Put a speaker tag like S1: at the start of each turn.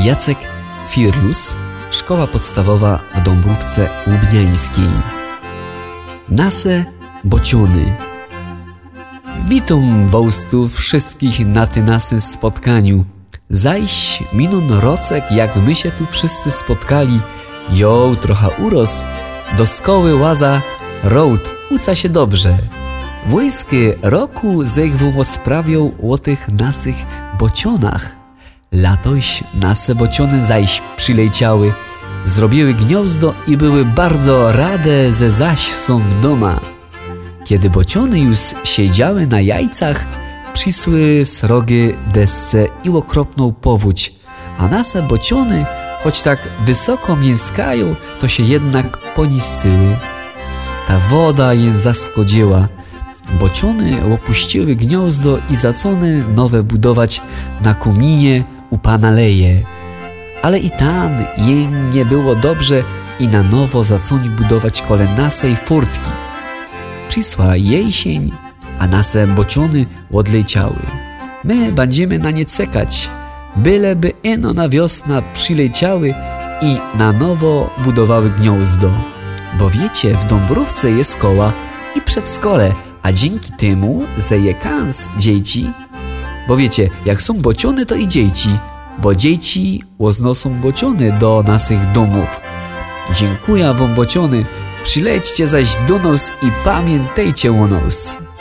S1: Jacek Firlus, szkoła podstawowa w Dąbrówce Łubniańskiej. Nase bociony. Witam wołstu wszystkich na ty nasy spotkaniu. Zaś minun rocek, jak my się tu wszyscy spotkali. Jo, trochę uros, do szkoły łaza, road, uca się dobrze. Wojsky roku zechwą sprawią o tych nasych bocionach. Latoś nase bociony zaś przyleciały, zrobiły gniazdo i były bardzo rade, że zaś są w doma. Kiedy bociony już siedziały na jajcach, przysły srogie desce i okropną powódź, a nase bociony, choć tak wysoko mięskają, to się jednak poniscyły. Ta woda je zaskodziła. Bociony opuściły gniazdo i zacony nowe budować na kominie u pana Leje. Ale i tam jej nie było dobrze i na nowo zaconi budować kole nasej furtki. Przysła jesień, a nase bociony odleciały. My będziemy na nie czekać, byleby eno na wiosna przyleciały i na nowo budowały gniazdo. Bo wiecie, w Dąbrówce jest szkoła i przedszkole, a dzięki temu zeje kans dzieci. Bo wiecie, jak są bociony, to i dzieci, bo dzieci łoznosą bociony do naszych domów. Dziękuję wam, bociony, przylećcie zaś do nas i pamiętajcie o nas.